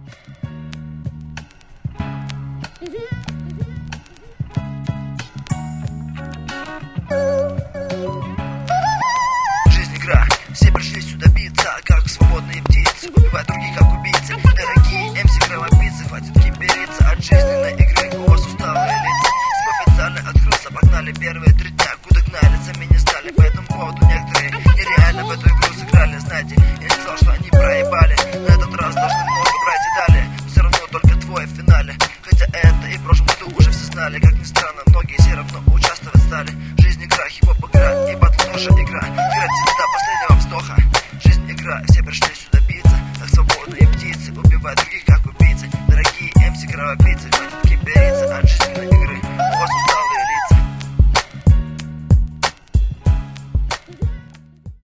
Жизнь игра, все пришли сюда биться, как свободные птицы, убивать других как убийцы. Дорогие MC кровопийцы, хватит кипириться от жизненной игры, у вас усталые лица. Сим официально открылся, погнали первые 3 дня, куда гнали, сами не стали. По этому поводу некоторые нереально в эту игру сыграли. Знаете, я не сказал, что они проебали, на этот раз должны много брать и далее. Все равно только твой в финале, хотя это и в прошлом году уже все знали. Как ни странно, многие все равно участвовать стали. Жизнь игра, хип-хоп игра, и батл тоже игра. Играть до последнего вздоха. Жизнь игра, все пришли сюда биться, как свободные птицы, убивать других как убийцы. Дорогие MC кровопийцы, хватит кипириться от жизненной игры.